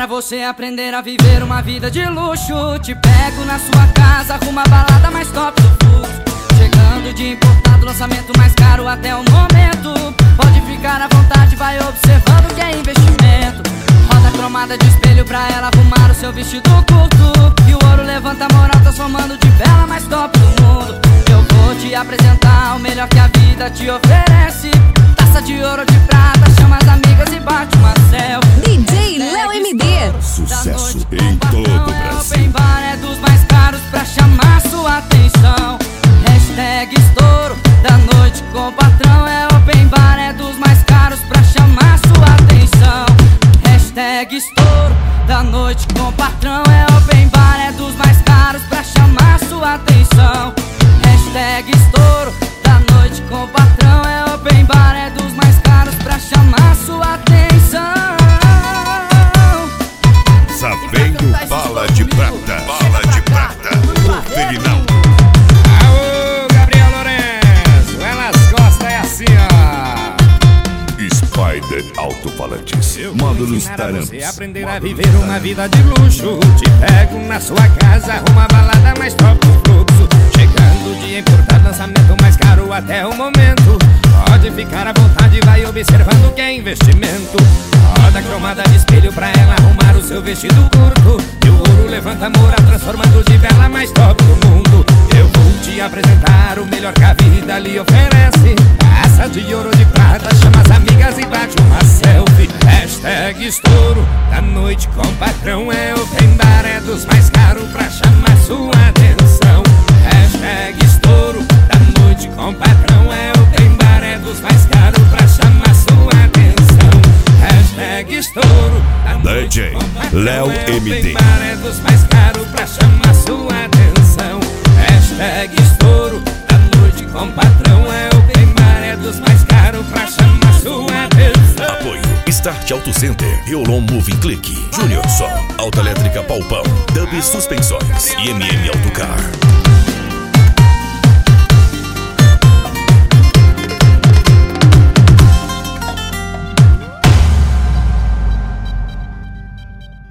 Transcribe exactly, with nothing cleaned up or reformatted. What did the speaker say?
Para você aprender a viver uma vida de luxo, te pego na sua casa, arruma a balada mais top do fluxo. Chegando de importado, lançamento mais caro até o momento. Pode ficar à vontade, vai observando que é investimento. Roda cromada de espelho pra ela arrumar o seu vestido curto. E o ouro levanta a moral, transformando de bela mais top do mundo. Eu vou te apresentar o melhor que a vida te oferece. Taça de ouro, de prata, chama as amigas e bate uma selfie. D J Léo M D. Sucesso em todo o Brasil. Open bar é dos mais caros pra chamar sua atenção. Hashtag estouro da noite com o patrão. É open bar, é dos mais caros pra chamar sua atenção. Hashtag estouro da noite com o patrão. É open bar, é dos mais caros pra chamar sua atenção. Hashtag estouro da noite com o patrão. É open bar, é dos mais caros pra chamar sua atenção. Sabendo bala de prata, bala de prata, o Ferinal. Aô, Gabriel Lourenço, elas gostam é assim, ó. Spider Alto-Falantes, módulos Tarantos. Você aprender a viver uma vida de luxo. Te pego na sua casa, arruma a balada mais top do fluxo. Chegando de importado, lançamento mais caro até o momento. Pode ficar à vontade, vai observando que é investimento. Roda cromada de espelho pra ela arrumar o seu vestido curto. E o ouro levanta a moral, transformando de bela mais top do mundo. Eu vou te apresentar o melhor que a vida lhe oferece. Taça de ouro, de prata, chama as amigas e bate uma selfie. Hashtag estouro da noite com o patrão. É open bar, é dos mais caros pra chamar sua atenção. Hashtag estouro da noite com o patrão. É open bar, é dos mais caros pra chamar sua atenção. Hashtag estouro da noite D J com o patrão. Léo É M D. open bar, é dos mais caros pra chamar sua atenção. Hashtag estouro da noite com o patrão. É open bar, é dos mais caros pra chamar sua atenção. Apoio Start Auto Center, Eolon Moving Click, Junior Som, Autoelétrica Paupão, Dub Suspensões e M M Autocar.